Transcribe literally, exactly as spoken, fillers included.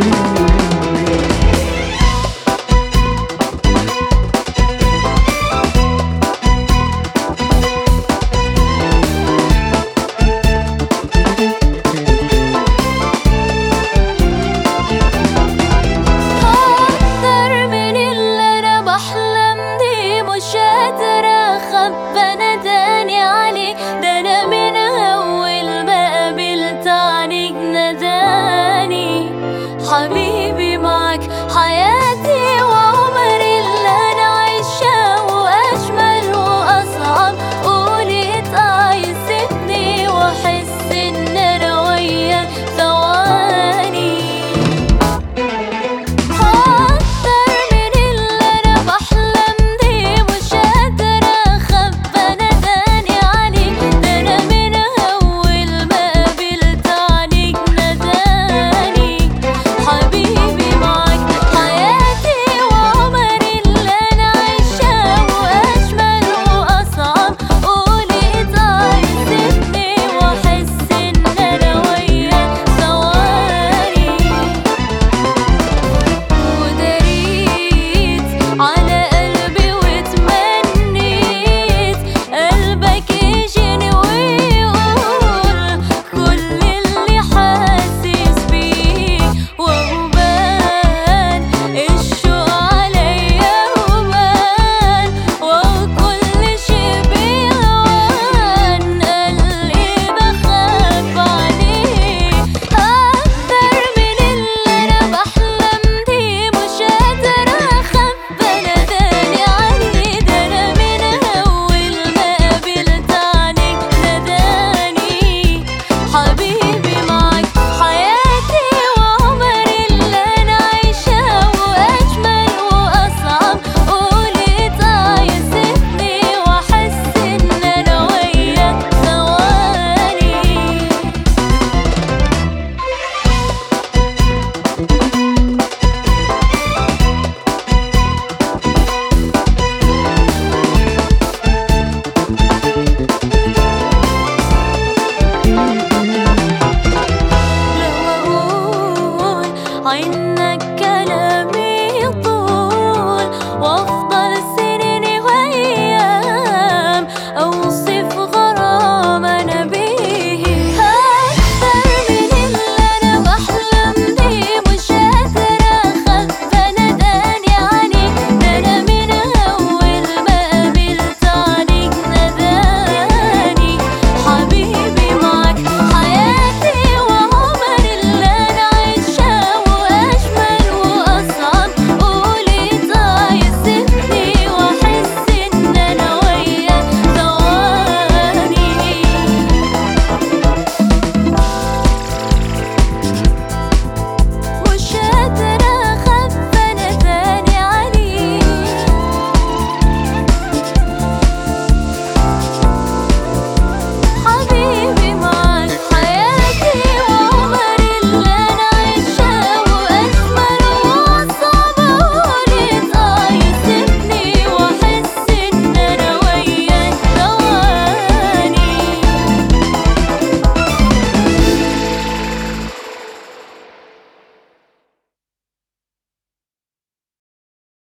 حبيبي معك حياتي وعمري اللي أنا عايشاه وأجمل وأصعب. قولي تعايزتني وأحس إن أنا وياك ثواني أكتر من اللي أنا بحلم بيه. مش قادرة أخبى نداني عليك، ده أنا من أول ما قابلت عليك نداني. حبيبي معك حياتي وعمري اللي أنا عايشاه وأجمل وأصعب. قولي تعايزتني وأحس إن أنا وياك ثواني. وداريت على قلبي وتمنيت قلبك يجيني ويقول كل اللي حاسس بيه، وبان الشوق عليا وبان وكل شي بيهوان. قلبي بخاف عليه أكتر من اللي أنا بحلم بيه. مش قادرة أخبى نداني عليه، ده أنا من أول ما قابلت عليك نداني. حبيبي معك حياتي وعمري اللي أنا عايشاه وأجمل وأصعب. قولي تعايزتني وأحس إن أنا وياك ثواني. لو أقول عنك كلامي يطول وأفضل